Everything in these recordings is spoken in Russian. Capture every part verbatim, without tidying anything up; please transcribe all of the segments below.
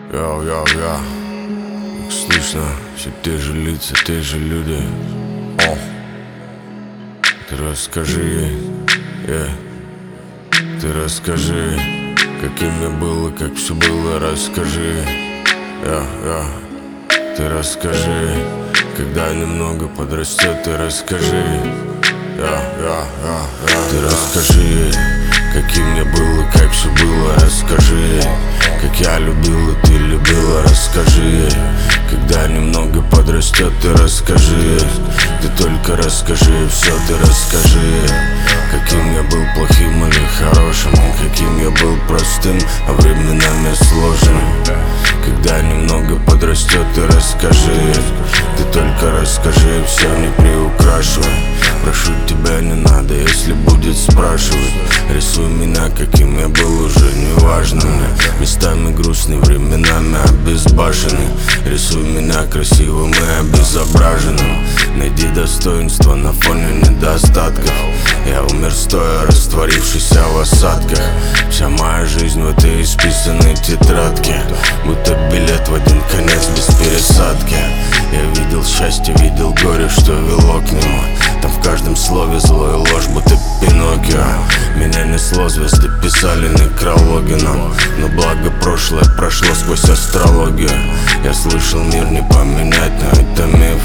Йоу, йоу, йоу. Как слышно, все те же лица, те же люди. О, ты расскажи ей, yeah. Ты расскажи, каким я был и как все было, расскажи, yeah, yeah. Ты расскажи, когда немного подрастет, ты расскажи, yeah, yeah, yeah, yeah. Ты расскажи ей, каким я был и как все было, расскажи ей, как я любил и ты любила, расскажи ей, когда немного подрастет, ты расскажи ей. Ты только расскажи ей все, ты расскажи ей, каким я был плохим или хорошим, каким я был простым, а временами сложным. Когда немного подрастет, ты расскажи ей. Ты только расскажи ей все, не приукрашивай. Прошу тебя, не надо, если будет спрашивать. Рисуй меня, каким я был, уже не важно мне. Местами грустный, временами обезбашенный. Рисуй меня красивым и обезображенным. Найди достоинство на фоне недостатков. Я умер стоя, растворившийся в осадках. Вся моя жизнь в этой исписанной тетрадке, будто билет в один конец без пересадки. Я видел счастье, видел горе, что вело к нему. Там в каждом слове зло и ложь, будто Пиноккио. Меня несло, звезды писали некрологи нам, но благо прошлое прошло сквозь астрологию. Я слышал, мир не поменять, но это миф.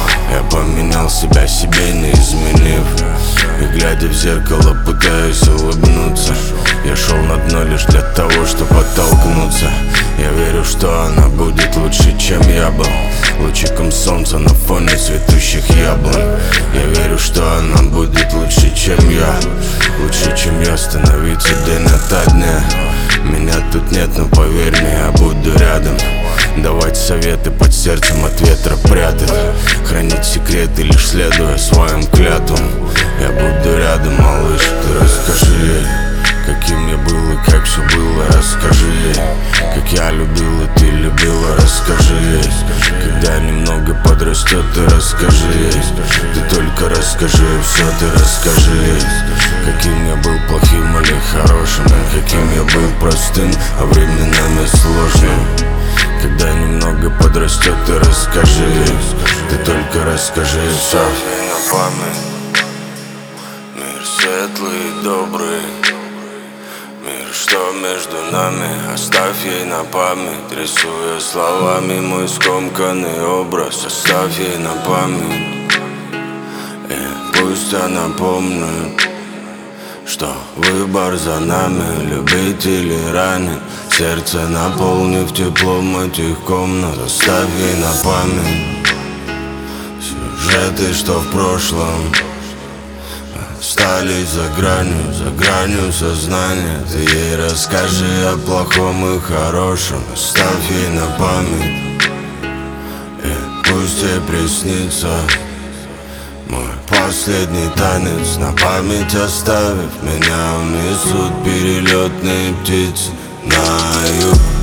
Я поменял себя себе, не изменив. И глядя в зеркало, пытаюсь улыбнуться. Я шел на дно лишь для того, чтобы оттолкнуться. Я верю, что она будет лучше, чем я был, лучиком солнца на фоне цветущих яблонь. Я верю, что она будет лучше, чем я, лучше, чем я, становиться день ото дня. Меня тут нет, но поверь мне, я буду рядом. Давать советы под сердцем от ветра прятать, хранить секреты, лишь следуя своим клятвам. Я буду рядом, малыш, ты расскажи ей, каким я был и как все было, расскажи ей, как я любил и ты любила, расскажи ей. Когда немного подрастет, ты расскажи ей. Ты только расскажи ей все, ты расскажи ей, каким я был плохим или хорошим, каким я был простым, а временами сложным. Когда немного подрастет, ты расскажи ей. Ты только расскажи ей все. На память, мир светлый и добрый, мир, что между нами, оставь ей на память. Рисуя словами мой скомканный образ, оставь ей на память. И пусть она помнит, что выбор за нами, любить или ранить. Сердце наполнив теплом этих комнат, оставь ей на память сюжеты, что в прошлом остались за гранью, за гранью сознания. Ты ей расскажи о плохом и хорошем, оставь ей на память. И пусть ей приснится мой последний танец, на память оставив меня, унесут перелетные птицы на юг.